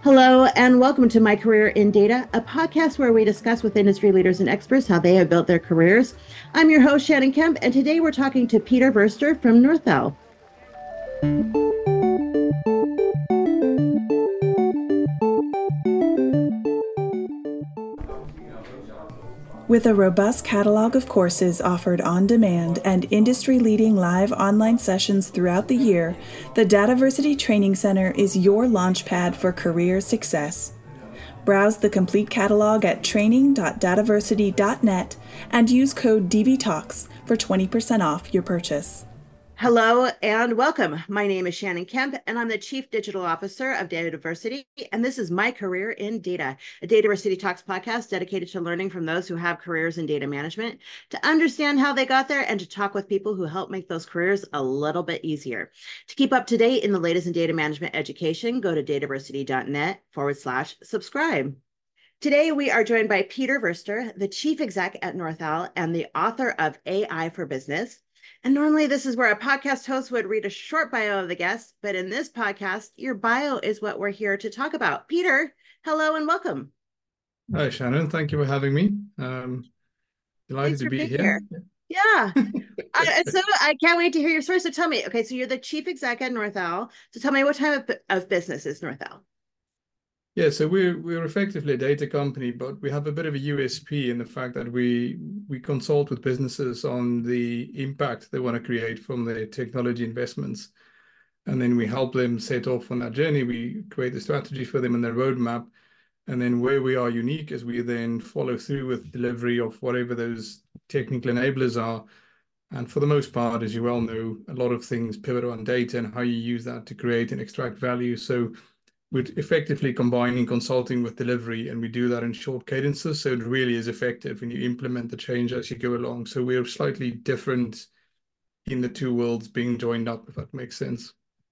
Hello, and welcome to My Career in Data, a podcast where we discuss with industry leaders and experts how they have built their careers. I'm your host, Shannon Kemp, and today we're talking to Peter Verster from Northel. With a robust catalog of courses offered on demand and industry-leading live online sessions throughout the year, the Dataversity Training Center is your launchpad for career success. Browse the complete catalog at training.dataversity.net and use code DVTalks for 20% off your purchase. Hello and welcome. My name is Shannon Kemp, and I'm the Chief Digital Officer of Dataversity, and this is My Career in Data, a Dataversity Talks podcast dedicated to learning from those who have careers in data management, to understand how they got there, and to talk with people who help make those careers a little bit easier. To keep up to date in the latest in data management education, go to dataversity.net/subscribe. Today, we are joined by Peter Verster, the Chief Exec at Northel and the author of AI for Business. And normally this is where a podcast host would read a short bio of the guest, but in this podcast, your bio is what we're here to talk about. Peter, hello and welcome. Hi, Shannon. Thank you for having me. Delighted Thanks to for be being here. Yeah. So I can't wait to hear your story. So tell me, okay, so you're the Chief Exec at Northel. So tell me, what type of business is Northel? Yeah, so we're effectively a data company, but we have a bit of a USP in the fact that we consult with businesses on the impact they want to create from their technology investments. And then we help them set off on that journey. We create the strategy for them and their roadmap. And then where we are unique is we then follow through with delivery of whatever those technical enablers are. And for the most part, as you well know, a lot of things pivot on data and how you use that to create and extract value. So we're effectively combining consulting with delivery, and we do that in short cadences. So it really is effective when you implement the change as you go along. So we're slightly different in the two worlds being joined up, if that makes sense.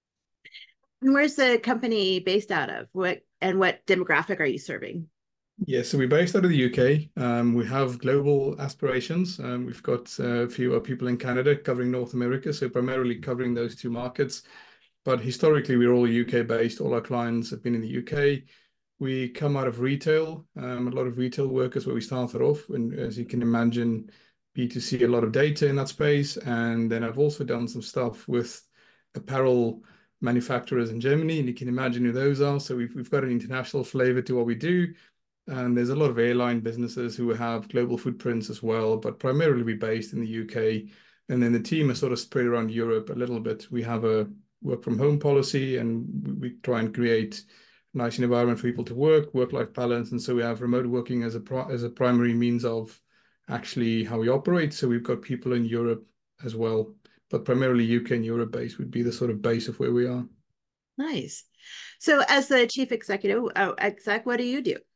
And where's the company based out of? What demographic are you serving? Yeah, so we're based out of the UK. We have global aspirations. We've got a few people in Canada covering North America, so primarily covering those two markets. But historically, we're all UK based. All our clients have been in the UK. We come out of retail, a lot of retail workers where we started off. And as you can imagine, B2C, a lot of data in that space. And then I've also done some stuff with apparel manufacturers in Germany, and you can imagine who those are. So we've got an international flavor to what we do. And there's a lot of airline businesses who have global footprints as well, but primarily we're based in the UK. And then the team is sort of spread around Europe a little bit. We have a work from home policy, and we try and create a nice environment for people to work-life balance. And so we have remote working as a primary means of actually how we operate. So we've got people in Europe as well, but primarily UK and Europe based would be the sort of base of where we are. Nice. So as the chief exec, what do you do?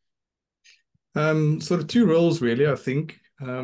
Sort of two roles, really, I think.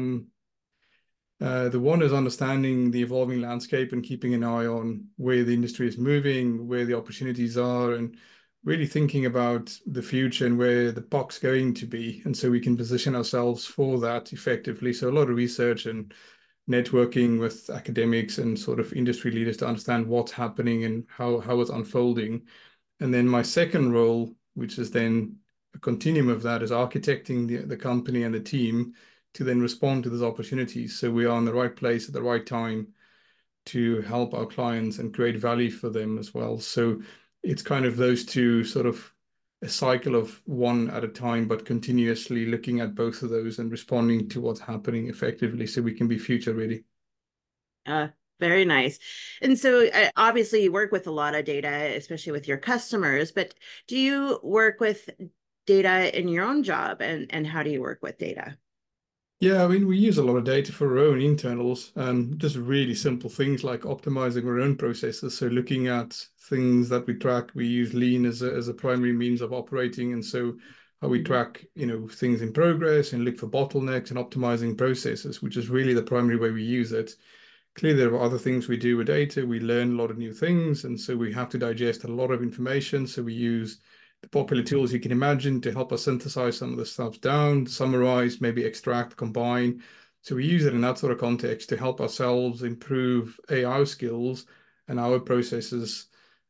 The one is understanding the evolving landscape and keeping an eye on where the industry is moving, where the opportunities are, and really thinking about the future and where the puck's going to be. And so we can position ourselves for that effectively. So a lot of research and networking with academics and sort of industry leaders to understand what's happening and how it's unfolding. And then my second role, which is then a continuum of that, is architecting the company and the team to then respond to those opportunities. So we are in the right place at the right time to help our clients and create value for them as well. So it's kind of those two, sort of a cycle of one at a time, but continuously looking at both of those and responding to what's happening effectively so we can be future ready. Very nice. And so obviously you work with a lot of data, especially with your customers, but do you work with data in your own job, and how do you work with data? Yeah, I mean, we use a lot of data for our own internals, just really simple things like optimizing our own processes. So looking at things that we track, we use Lean as a primary means of operating. And so how we track, things in progress and look for bottlenecks and optimizing processes, which is really the primary way we use it. Clearly, there are other things we do with data. We learn a lot of new things, and so we have to digest a lot of information. So we use the popular tools you can imagine to help us synthesize some of the stuff down, summarize, maybe extract, combine. So we use it in that sort of context to help ourselves improve AI skills and our processes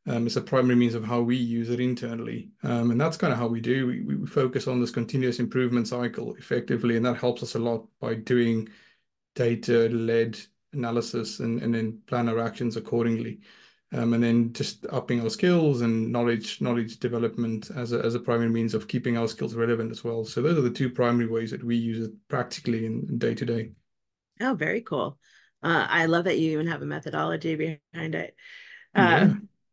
It's a primary means of how we use it internally. And that's kind of how we do. We focus on this continuous improvement cycle effectively, and that helps us a lot by doing data-led analysis and then plan our actions accordingly. And then just upping our skills and knowledge development as a primary means of keeping our skills relevant as well. So those are the two primary ways that we use it practically in day to day. Oh, very cool. I love that you even have a methodology behind it. Yeah.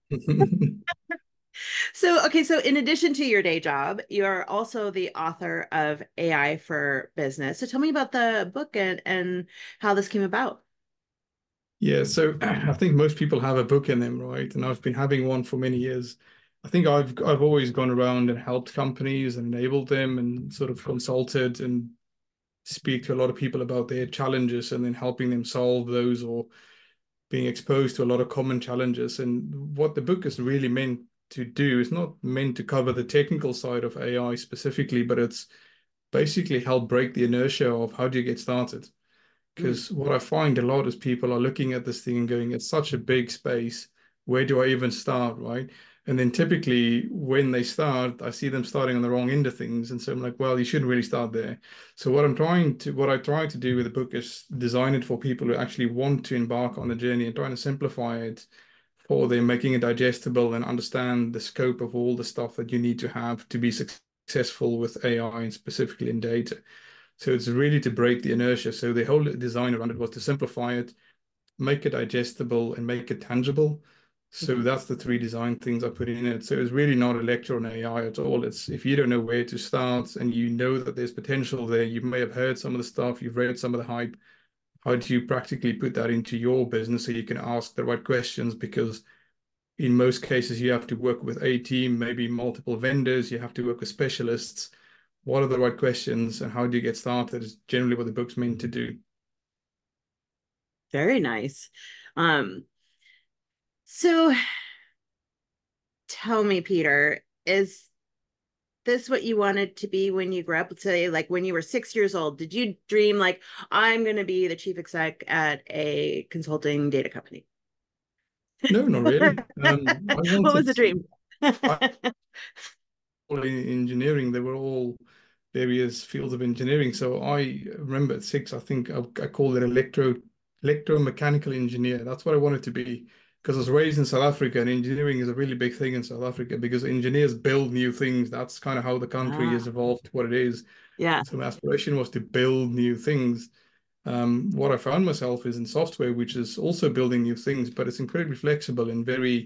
So in addition to your day job, you're also the author of AI for Business. So tell me about the book and how this came about. Yeah, so I think most people have a book in them, right? And I've been having one for many years. I think I've always gone around and helped companies and enabled them and sort of consulted and speak to a lot of people about their challenges and then helping them solve those or being exposed to a lot of common challenges. And what the book is really meant to do is not meant to cover the technical side of AI specifically, but it's basically help break the inertia of how do you get started. Mm. Because what I find a lot is people are looking at this thing and going, it's such a big space. Where do I even start? Right. And then typically when they start, I see them starting on the wrong end of things. And so I'm like, well, you shouldn't really start there. So what I try to do with the book is design it for people who actually want to embark on the journey and trying to simplify it for them, making it digestible and understand the scope of all the stuff that you need to have to be successful with AI and specifically in data. So it's really to break the inertia. So the whole design around it was to simplify it, make it digestible, and make it tangible. So Mhm. that's the three design things I put in it. So it's really not a lecture on AI at all. It's if you don't know where to start and you know that there's potential there, you may have heard some of the stuff, you've read some of the hype. How do you practically put that into your business so you can ask the right questions? Because in most cases, you have to work with a team, maybe multiple vendors, you have to work with specialists. What are the right questions and how do you get started is generally what the book's meant to do. Very nice. Um, so tell me, Peter, is this what you wanted to be when you grew up? Say, like when you were 6 years old, did you dream like I'm going to be the chief exec at a consulting data company? No, not really. I What was wanted the to, dream? I in engineering, they were all various fields of engineering. So I remember at 6, I think I called it electromechanical engineer. That's what I wanted to be because I was raised in South Africa and engineering is a really big thing in South Africa because engineers build new things. That's kind of how the country has Ah, evolved to what it is. yeah. So my aspiration was to build new things. What I found myself is in software, which is also building new things, but it's incredibly flexible and very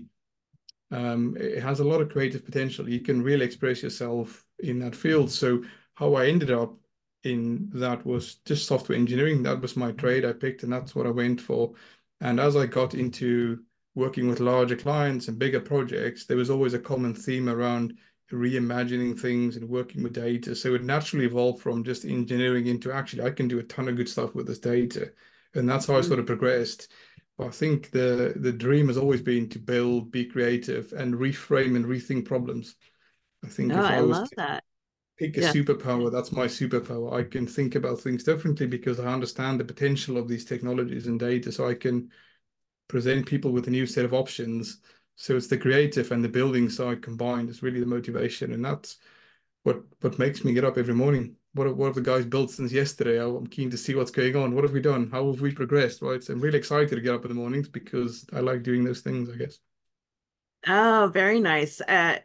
it has a lot of creative potential. You can really express yourself in that field. So how I ended up in that was just software engineering. That was my trade I picked, and that's what I went for. And as I got into working with larger clients and bigger projects, there was always a common theme around reimagining things and working with data. So it naturally evolved from just engineering into actually I can do a ton of good stuff with this data. And that's how I Mm. sort of progressed. I think the dream has always been to build, be creative, and reframe and rethink problems. I Oh, think if I I was love to that. pick a Yeah. superpower, that's my superpower. I can think about things differently because I understand the potential of these technologies and data, so I can present people with a new set of options. So it's the creative and the building side combined is really the motivation, and that's what makes me get up every morning. What have the guys built since yesterday? I'm keen to see what's going on. What have we done? How have we progressed? Right. So I'm really excited to get up in the mornings because I like doing those things, I guess. Oh, very nice.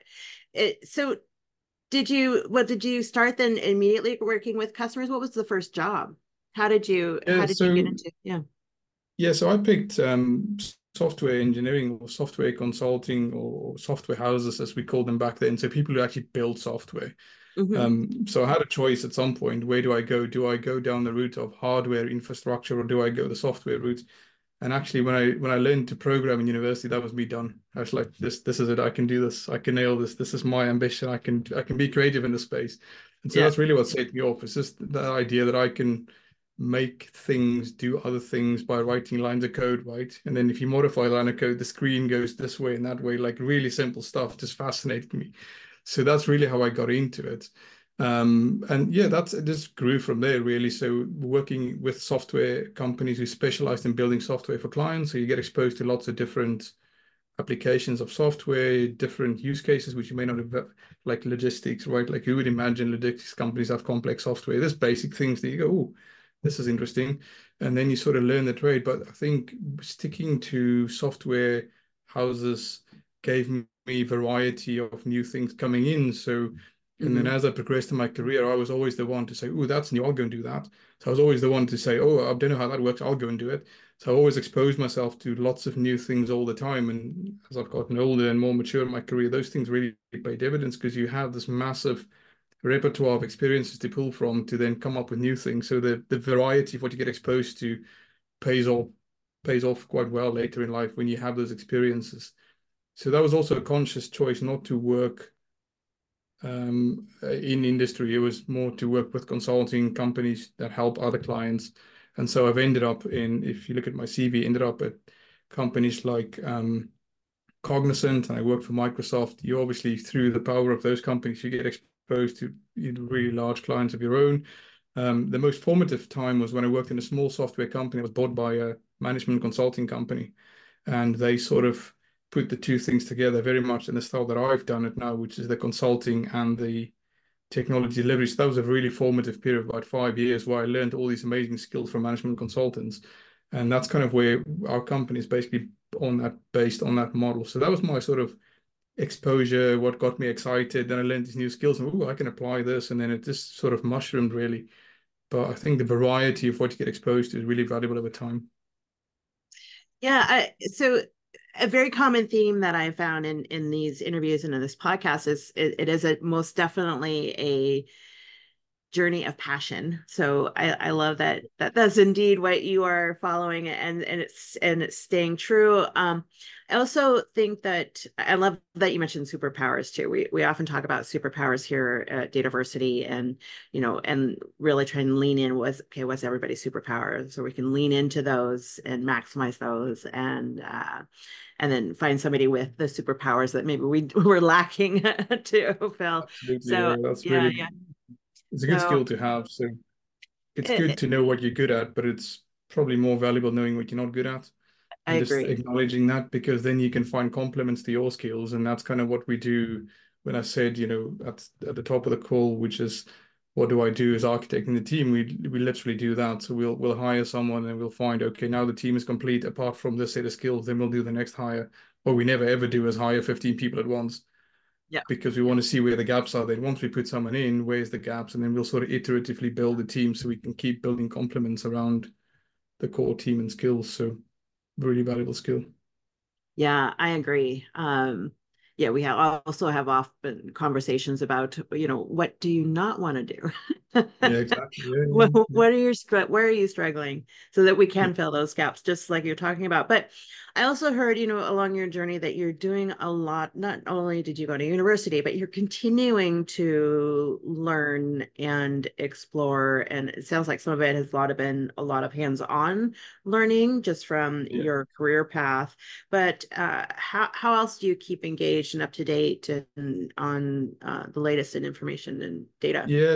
So did you start then immediately working with customers? What was the first job? Yeah, How did you get so into? Yeah. yeah, so I picked software engineering or software consulting or software houses as we called them back then. So people who actually build software. Hmm. So I had a choice at some point. Where do I go? Do I go down the route of hardware infrastructure or do I go the software route? And actually, when I learned to program in university, that was me done. I was like, this is it. I can do this. I can nail this. This is my ambition. I can be creative in this space. And so Yeah. that's really what set me off. It's just that idea that I can make things do other things by writing lines of code, right? And then if you modify a line of code, the screen goes this way and that way, like really simple stuff just fascinated me. So that's really how I got into it. And yeah, it just grew from there really. So working with software companies who specialized in building software for clients, so you get exposed to lots of different applications of software, different use cases which you may not have, like logistics, right? Like you would imagine logistics companies have complex software. There's basic things that you go, oh, this is interesting. And then you sort of learn the trade. But I think sticking to software houses gave me variety of new things coming in. So, and then as I progressed in my career, I was always the one to say, oh, that's new, I'll go and do that. So I was always the one to say, oh, I don't know how that works, I'll go and do it. So I always exposed myself to lots of new things all the time. And as I've gotten older and more mature in my career, those things really pay dividends because you have this massive repertoire of experiences to pull from to then come up with new things. So the variety of what you get exposed to pays off quite well later in life when you have those experiences. So that was also a conscious choice not to work in industry. It was more to work with consulting companies that help other clients. And so I've ended up in, if you look at my CV, ended up at companies like Cognizant, and I worked for Microsoft. You obviously, through the power of those companies, you get exposed to really large clients of your own. The most formative time was when I worked in a small software company. I was bought by a management consulting company, and they sort of put the two things together very much in the style that I've done it now, which is the consulting and the technology delivery. So that was a really formative period, about 5 years, where I learned all these amazing skills from management consultants. And that's kind of where our company is basically based on that model. So that was my sort of exposure, what got me excited. Then I learned these new skills and, oh, I can apply this. And then it just sort of mushroomed really. But I think the variety of what you get exposed to is really valuable over time. Yeah. So a very common theme that I found in these interviews and in this podcast is it is most definitely a journey of passion. So I love that's indeed what you are following, and it's staying true. I also think that I love that you mentioned superpowers too. We often talk about superpowers here at Dataversity, and and really try and lean in what's everybody's superpowers, so we can lean into those and maximize those, and then find somebody with the superpowers that maybe we're lacking to fulfill. Absolutely, So yeah, that's yeah, really yeah. it's a good So skill to have. So it's good it, to know what you're good at, but it's probably more valuable knowing what you're not good at I and just agree. acknowledging that, because then you can find compliments to your skills. And that's kind of what we do when I said, at the top of the call, which is what do I do as architecting the team? We literally do that. So we'll hire someone and we'll find, okay, now the team is complete apart from this set of skills, then we'll do the next hire. What we never ever do is hire 15 people at once, Yeah. because we want to see where the gaps are. Then once we put someone in, where's the gaps? And then we'll sort of iteratively build the team so we can keep building complements around the core team and skills. So really valuable skill. Yeah, I agree. Yeah, we also have often conversations about, what do you not want to do? Yeah, exactly. Yeah, yeah, What are your where are you struggling, so that we yeah. can fill those gaps, just like you're talking about. But I also heard, along your journey that you're doing a lot. Not only did you go to university, but you're continuing to learn and explore. And it sounds like some of it has been a lot of hands-on learning just from Yeah. your career path. But how else do you keep engaged and up to date on the latest in information and data? Yeah,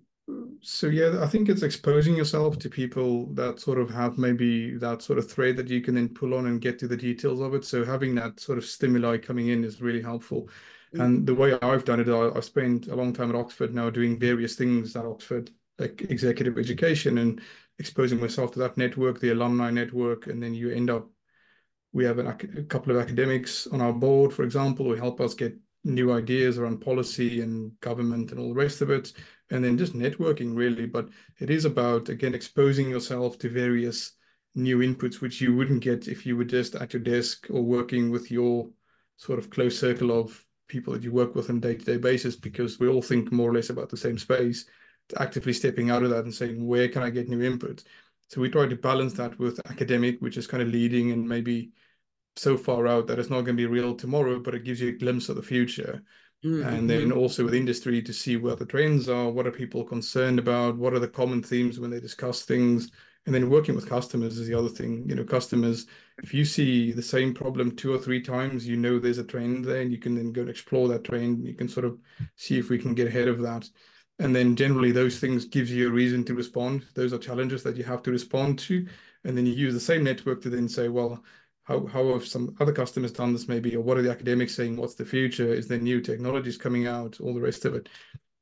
so yeah, I think it's exposing yourself to people that sort of have maybe that sort of thread that you can then pull on and get to the details of it. So having that sort of stimuli coming in is really helpful. Mm. And the way I've done it, I've spent a long time at Oxford now doing various things at Oxford, like executive education, and exposing myself to that network, the alumni network, and then you end up we have a couple of academics on our board, for example, who help us get new ideas around policy and government and all the rest of it. And then just networking, really. But it is about, again, exposing yourself to various new inputs, which you wouldn't get if you were just at your desk or working with your sort of close circle of people that you work with on a day-to-day basis, because we all think more or less about the same space. Actively stepping out of that and saying, where can I get new input? So we try to balance that with academic, which is kind of leading and maybe so far out that it's not going to be real tomorrow, but it gives you a glimpse of the future. And then Mm-hmm. also with industry to see what the trends are, what are people concerned about, what are the common themes when they discuss things. And then working with customers is the other thing. Customers, if you see the same problem 2 or 3 times, there's a trend there, and you can then go and explore that trend. You can sort of see if we can get ahead of that. And then generally those things gives you a reason to respond. Those are challenges that you have to respond to. And then you use the same network to then say, well, how have some other customers done this maybe, or what are the academics saying? What's the future? Is there new technologies coming out? All the rest of it.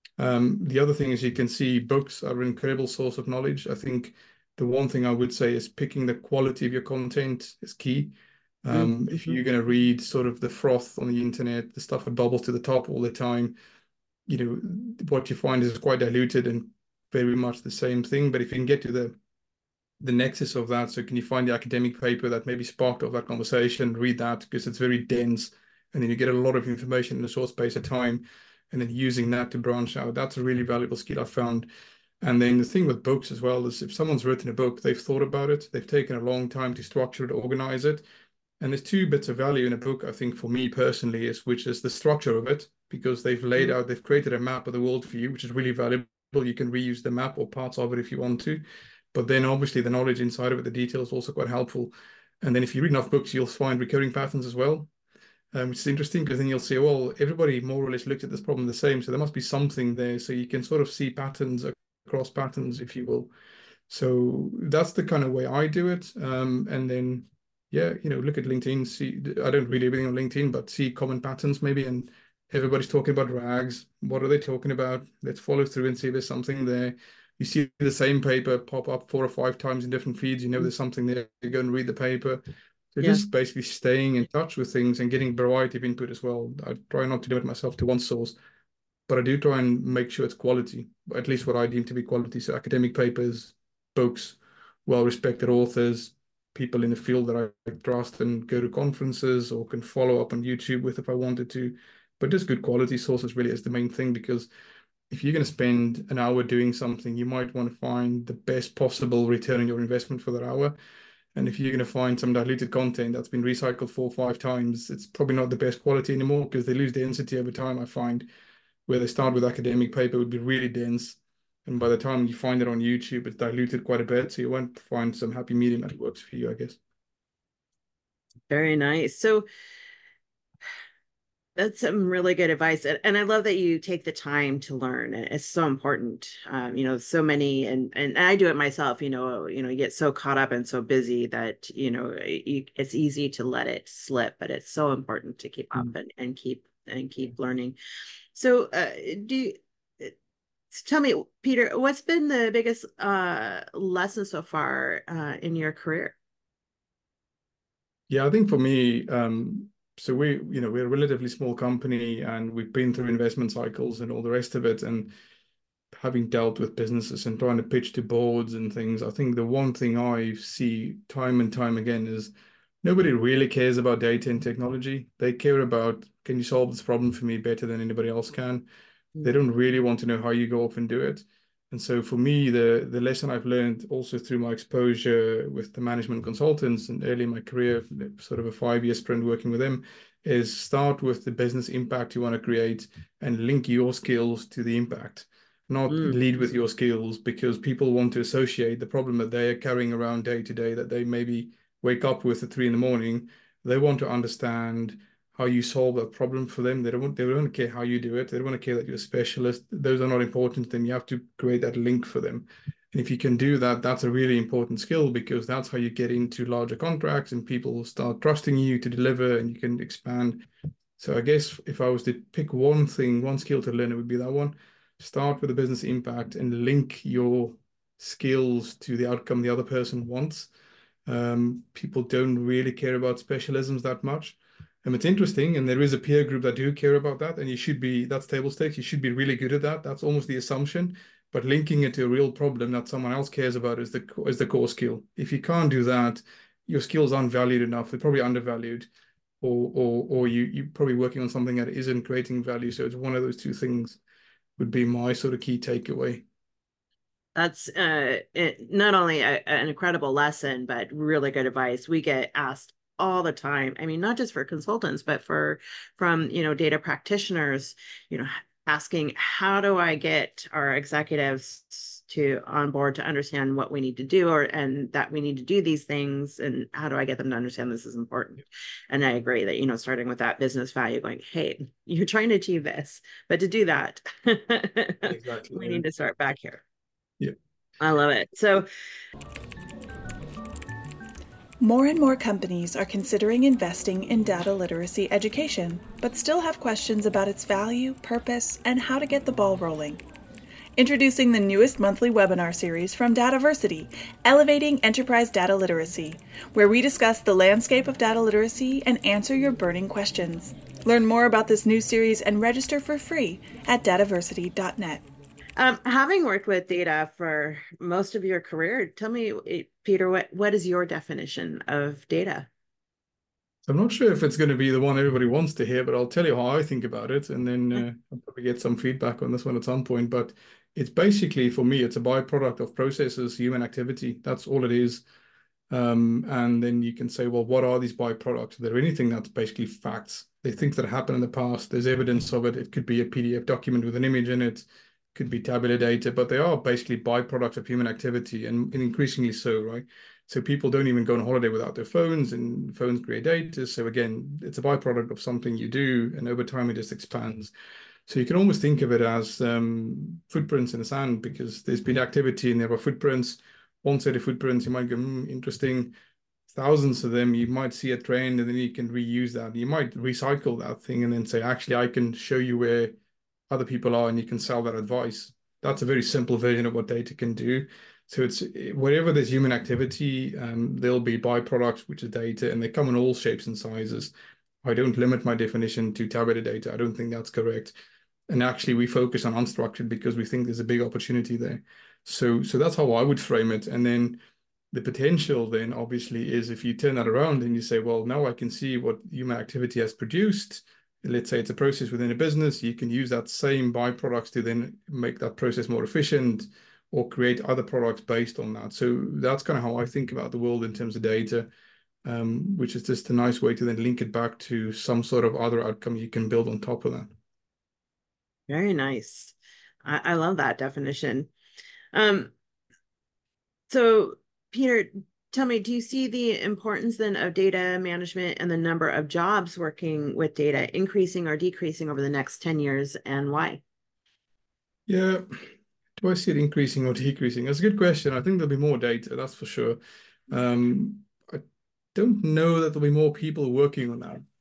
The other thing is you can see books are an incredible source of knowledge. I think the one thing I would say is picking the quality of your content is key. If you're going to read sort of the froth on the internet, the stuff that bubbles to the top all the time, what you find is quite diluted and very much the same thing. But if you can get to the nexus of that, so can you find the academic paper that maybe sparked off that conversation, read that because it's very dense, and then you get a lot of information in a short space of time, and then using that to branch out. That's a really valuable skill I've found. And then the thing with books as well is if someone's written a book, they've thought about it, they've taken a long time to structure it, organize it. And there's two bits of value in a book, I think, for me personally, which is the structure of it, because they've laid out, they've created a map of the world for you, which is really valuable. You can reuse the map or parts of it if you want to. But then obviously the knowledge inside of it, the detail is also quite helpful. And then if you read enough books, you'll find recurring patterns as well, which is interesting because then you'll see, well, everybody more or less looked at this problem the same. So there must be something there. So you can sort of see patterns across patterns, if you will. So that's the kind of way I do it. And then, yeah, look at LinkedIn. See, I don't read everything on LinkedIn, but see common patterns maybe. And everybody's talking about RAGs. What are they talking about? Let's follow through and see if there's something there. You see the same paper pop up 4 or 5 times in different feeds. There's something there. You go and read the paper. So just basically staying in touch with things and getting variety of input as well. I try not to limit myself to one source, but I do try and make sure it's quality, at least what I deem to be quality. So academic papers, books, well-respected authors, people in the field that I trust and go to conferences or can follow up on YouTube with if I wanted to. But just good quality sources really is the main thing, because if you're going to spend an hour doing something, you might want to find the best possible return on your investment for that hour. And if you're going to find some diluted content that's been recycled 4 or 5 times, it's probably not the best quality anymore because they lose density over time, I find. Where they start with academic paper would be really dense. And by the time you find it on YouTube, it's diluted quite a bit. So you won't find some happy medium that works for you, I guess. Very nice. So that's some really good advice. And I love that you take the time to learn. It's so important. So many, and I do it myself, you get so caught up and so busy that, it's easy to let it slip, but it's so important to keep up and keep learning. So tell me, Peter, what's been the biggest lesson so far in your career? Yeah, I think for me, so we're a relatively small company and we've been through investment cycles and all the rest of it. And having dealt with businesses and trying to pitch to boards and things, I think the one thing I see time and time again is nobody really cares about data and technology. They care about, can you solve this problem for me better than anybody else can? They don't really want to know how you go off and do it. And so for me, the lesson I've learned also through my exposure with the management consultants and early in my career, sort of a 5-year sprint working with them, is start with the business impact you want to create and link your skills to the impact, not lead with your skills, because people want to associate the problem that they are carrying around day to day, that they maybe wake up with at 3 a.m. They want to understand how you solve that problem for them. They don't care how you do it. They don't want to care that you're a specialist. Those are not important to them. You have to create that link for them. And if you can do that, that's a really important skill, because that's how you get into larger contracts and people will start trusting you to deliver and you can expand. So I guess if I was to pick one skill to learn, it would be that one. Start with the business impact and link your skills to the outcome the other person wants. People don't really care about specialisms that much. And it's interesting, and there is a peer group that do care about that, and that's table stakes. You should be really good at that. That's almost the assumption. But linking it to a real problem that someone else cares about is the core skill. If you can't do that, your skills aren't valued enough. They're probably undervalued, or you're probably working on something that isn't creating value. So it's one of those two things would be my sort of key takeaway. That's not only an incredible lesson, but really good advice. We get asked all the time. I mean, not just for consultants, but from data practitioners, asking, how do I get our executives to on board to understand what we need to do, and that we need to do these things, and how do I get them to understand this is important? And I agree that, starting with that business value, going, hey, you're trying to achieve this, but to do that, Exactly, we need to start back here. Yeah. I love it. So More and more companies are considering investing in data literacy education, but still have questions about its value, purpose, and how to get the ball rolling. Introducing the newest monthly webinar series from Dataversity, Elevating Enterprise Data Literacy, where we discuss the landscape of data literacy and answer your burning questions. Learn more about this new series and register for free at dataversity.net. Having worked with data for most of your career, tell me, Peter, what is your definition of data? So I'm not sure if it's going to be the one everybody wants to hear, but I'll tell you how I think about it, and then I'll probably get some feedback on this one at some point. But it's basically, for me, it's a byproduct of processes, human activity. That's all it is. And then you can say, well, what are these byproducts? Are there anything that's basically facts? They're things that happened in the past. There's evidence of it. It could be a PDF document with an image in it. Could be tabular data, but they are basically byproducts of human activity, and increasingly so, right? So people don't even go on holiday without their phones, and phones create data. So again, it's a byproduct of something you do, and over time it just expands. So you can almost think of it as footprints in the sand, because there's been activity and there are footprints. One set of footprints, you might go, interesting. Thousands of them, you might see a trend, and then you can reuse that. You might recycle that thing and then say, actually, I can show you where other people are, and you can sell that advice. That's a very simple version of what data can do. So it's wherever there's human activity, there'll be byproducts, which is data, and they come in all shapes and sizes. I don't limit my definition to tabular data. I don't think that's correct. And actually, we focus on unstructured because we think there's a big opportunity there. So that's how I would frame it. And then the potential then obviously is, if you turn that around and you say, well, now I can see what human activity has produced. Let's say it's a process within a business, you can use that same byproducts to then make that process more efficient or create other products based on that. So that's kind of how I think about the world in terms of data, which is just a nice way to then link it back to some sort of other outcome you can build on top of that. Very nice. I love that definition. So Peter, tell me, do you see the importance then of data management and the number of jobs working with data increasing or decreasing over the next 10 years, and why? Yeah. Do I see it increasing or decreasing? That's a good question. I think there'll be more data, that's for sure. I don't know that there'll be more people working on that.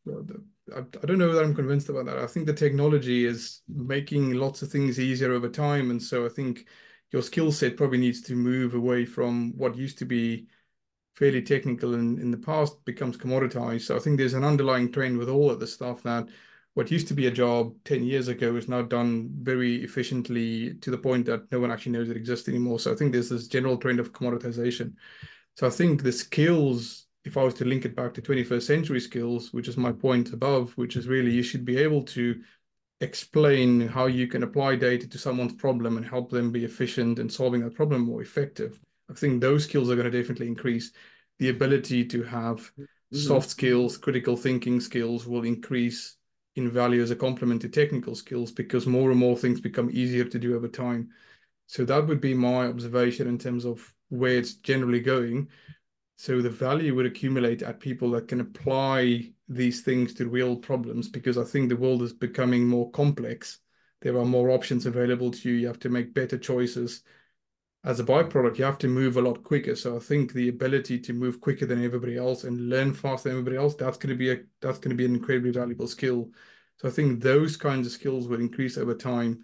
I don't know that I'm convinced about that. I think the technology is making lots of things easier over time. And so I think your skill set probably needs to move away from what used to be fairly technical in the past becomes commoditized. So I think there's an underlying trend with all of this stuff that what used to be a job 10 years ago is now done very efficiently to the point that no one actually knows it exists anymore. So I think there's this general trend of commoditization. So I think the skills, if I was to link it back to 21st century skills, which is my point above, which is really you should be able to explain how you can apply data to someone's problem and help them be efficient in solving that problem more effective. I think those skills are going to definitely increase. The ability to have soft skills, critical thinking skills will increase in value as a complement to technical skills, because more and more things become easier to do over time. So that would be my observation in terms of where it's generally going. So the value would accumulate at people that can apply these things to real problems, because I think the world is becoming more complex. There are more options available to you. You have to make better choices. As a byproduct, you have to move a lot quicker. So I think the ability to move quicker than everybody else and learn faster than everybody else, that's going to be an incredibly valuable skill. So I think those kinds of skills will increase over time.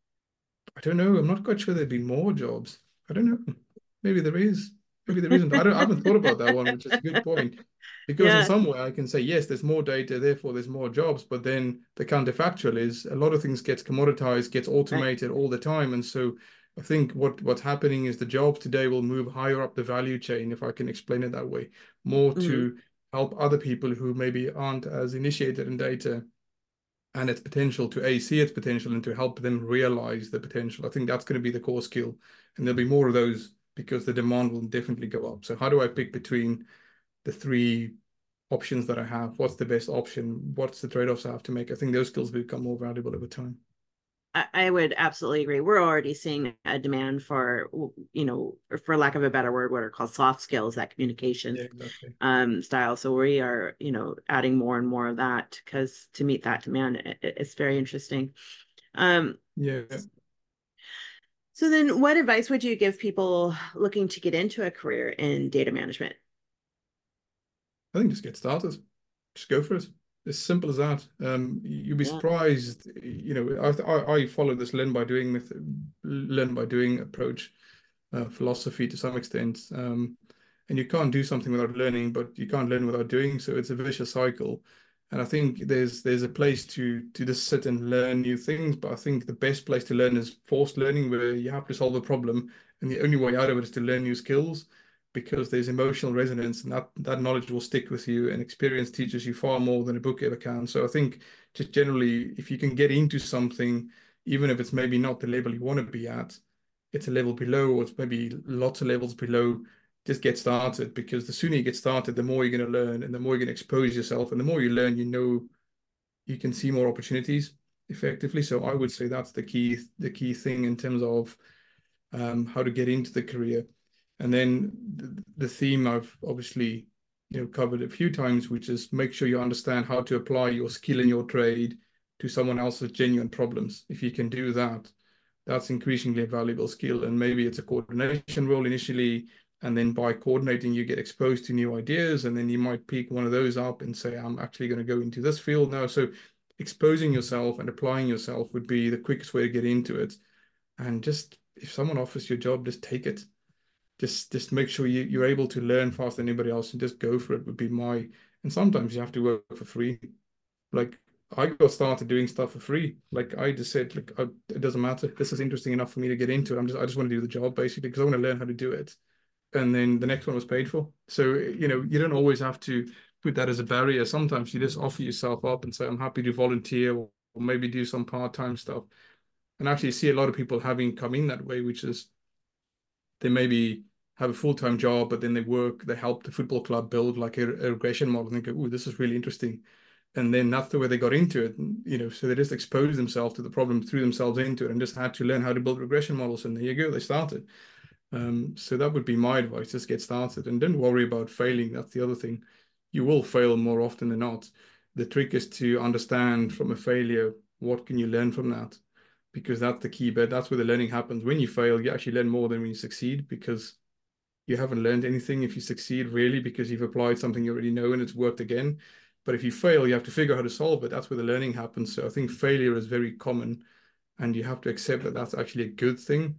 I don't know. I'm not quite sure there'd be more jobs. I don't know. Maybe there is. Maybe there isn't. I haven't thought about that one, which is a good point. Because in Yeah. some way I can say, yes, there's more data, therefore there's more jobs. But then the counterfactual is a lot of things gets commoditized, gets Right. automated all the time. And so I think what's happening is the jobs today will move higher up the value chain, if I can explain it that way, more Mhm. to help other people who maybe aren't as initiated in data and its potential, to see its potential and to help them realize the potential. I think that's going to be the core skill. And there'll be more of those because the demand will definitely go up. So how do I pick between the three options that I have? What's the best option? What's the trade-offs I have to make? I think those skills become more valuable over time. I would absolutely agree. We're already seeing a demand for, for lack of a better word, what are called soft skills, that communication Yeah, exactly. style. So we are, adding more and more of that because to meet that demand, it's very interesting. Yeah. So then what advice would you give people looking to get into a career in data management? I think just get started. Just go for it. As simple as that. You'll be Yeah. surprised. I follow this learn by doing approach, philosophy to some extent. And you can't do something without learning, but you can't learn without doing. So it's a vicious cycle. And I think there's a place to just sit and learn new things. But I think the best place to learn is forced learning, where you have to solve a problem, and the only way out of it is to learn new skills, because there's emotional resonance, and that knowledge will stick with you. And experience teaches you far more than a book ever can. So I think just generally, if you can get into something, even if it's maybe not the level you want to be at, it's a level below, or it's maybe lots of levels below, just get started, because the sooner you get started, the more you're going to learn, and the more you're going to expose yourself, and the more you learn, you can see more opportunities effectively. So I would say that's the key thing in terms of how to get into the career. And then the theme I've obviously covered a few times, which is make sure you understand how to apply your skill in your trade to someone else's genuine problems. If you can do that, that's increasingly a valuable skill. And maybe it's a coordination role initially, and then by coordinating, you get exposed to new ideas, and then you might pick one of those up and say, I'm actually going to go into this field now. So exposing yourself and applying yourself would be the quickest way to get into it. And just if someone offers you a job, just take it. Just make sure you're able to learn faster than anybody else, and just go for it would be my. And sometimes you have to work for free. Like I got started doing stuff for free. Like I just said, like it doesn't matter. This is interesting enough for me to get into it. I just want to do the job basically, because I want to learn how to do it. And then the next one was paid for. So you don't always have to put that as a barrier. Sometimes you just offer yourself up and say, I'm happy to volunteer, or maybe do some part-time stuff. And actually see a lot of people having come in that way, which is they maybe have a full-time job, but then they help the football club build like a regression model, and go, "Ooh, this is really interesting." And then that's the way they got into it. So they just exposed themselves to the problem, threw themselves into it, and just had to learn how to build regression models. And there you go, they started. So that would be my advice: just get started, and don't worry about failing. That's the other thing. You will fail more often than not. The trick is to understand from a failure, what can you learn from that? Because that's the key bit. That's where the learning happens. When you fail, you actually learn more than when you succeed, because you haven't learned anything if you succeed, really, because you've applied something you already know and it's worked again. But if you fail, you have to figure out how to solve it. That's where the learning happens. So I think failure is very common, and you have to accept that that's actually a good thing,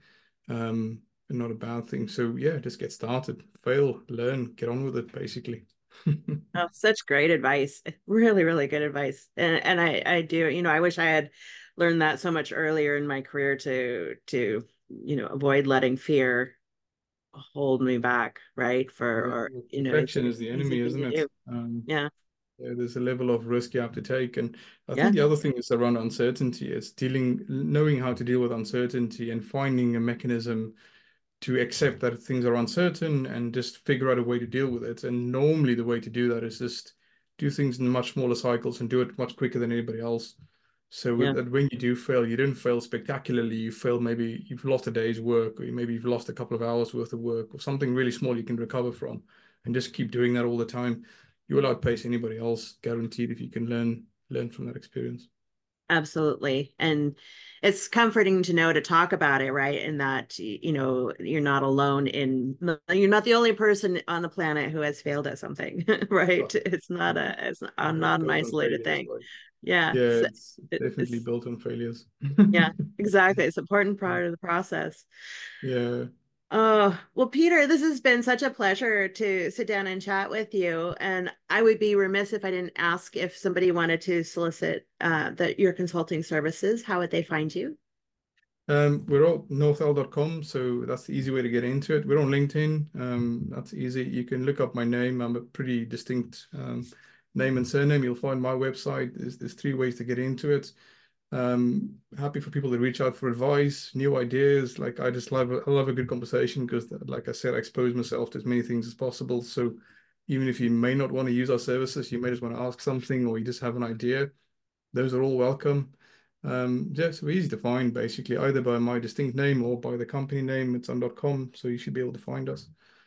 and not a bad thing. So yeah, just get started, fail, learn, get on with it, basically. Oh, such great advice. Really, really good advice. And I do, I wish I had learned that so much earlier in my career to avoid letting fear hold me back, right? Or Perfection is it's the an easy enemy, thing isn't to it? do. Yeah. Yeah, there's a level of risk you have to take. And I Yeah. think the other thing is around uncertainty. It's knowing how to deal with uncertainty, and finding a mechanism to accept that things are uncertain, and just figure out a way to deal with it. And normally the way to do that is just do things in much smaller cycles and do it much quicker than anybody else. So Yeah. that when you do fail, you don't fail spectacularly. You fail, maybe you've lost a day's work, or maybe you've lost a couple of hours worth of work, or something really small you can recover from, and just keep doing that all the time. You will outpace anybody else, guaranteed, if you can learn from that experience. Absolutely. And it's comforting to know to talk about it, right? And that, you're not alone you're not the only person on the planet who has failed at something, right? Well, It's it's not an built on isolated failures, thing. like Yeah. yeah, So it's definitely it's, built on failures. yeah, exactly. It's an important part of the process. Yeah. Oh, well, Peter, this has been such a pleasure to sit down and chat with you. And I would be remiss if I didn't ask, if somebody wanted to solicit your consulting services, how would they find you? We're all northl.com, so that's the easy way to get into it. We're on LinkedIn. That's easy. You can look up my name. I'm a pretty distinct name and surname. You'll find my website. There's three ways to get into it. Happy for people to reach out for advice, new ideas. Like I love a good conversation, because, like I said, I expose myself to as many things as possible. So even if you may not want to use our services, you may just want to ask something, or you just have an idea. Those are all welcome. Yeah, so easy to find, basically, either by my distinct name or by the company name. It's on.com, so you should be able to find us.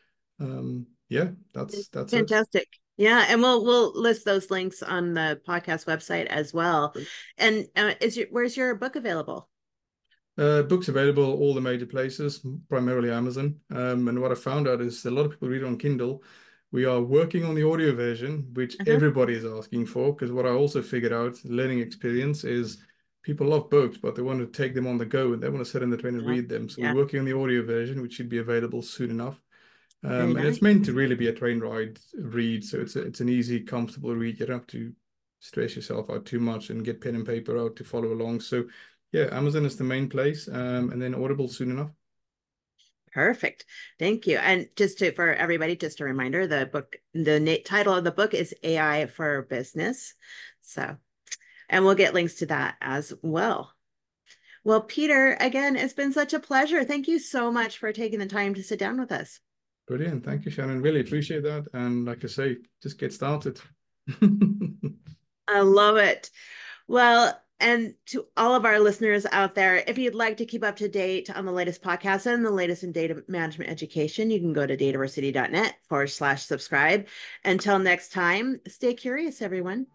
Yeah, that's it. Fantastic. Yeah, and we'll list those links on the podcast website as well. And where's your book available? Books available all the major places, primarily Amazon. And what I found out is a lot of people read on Kindle, We are working on the audio version, which everybody is asking for, because what I also figured out, learning experience, is people love books, but they want to take them on the go and they want to sit in the train and read them. So we're working on the audio version, which should be available soon enough. And it's meant to really be a train ride read. So it's an easy, comfortable read. You don't have to stress yourself out too much and get pen and paper out to follow along. So yeah, Amazon is the main place, and then Audible soon enough. Perfect. Thank you. And for everybody, just a reminder, the title of the book is AI for Business. So, and we'll get links to that as well. Well, Peter, again, it's been such a pleasure. Thank you so much for taking the time to sit down with us. Brilliant. Thank you, Shannon. Really appreciate that. And like I say, just get started. I love it. Well, and to all of our listeners out there, if you'd like to keep up to date on the latest podcasts and the latest in data management education, you can go to dataversity.net/subscribe. Until next time, stay curious, everyone.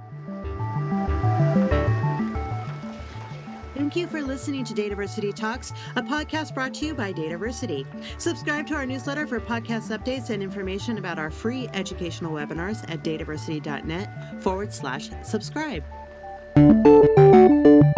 Thank you for listening to Dataversity Talks, a podcast brought to you by Dataversity. Subscribe to our newsletter for podcast updates and information about our free educational webinars at dataversity.net/subscribe.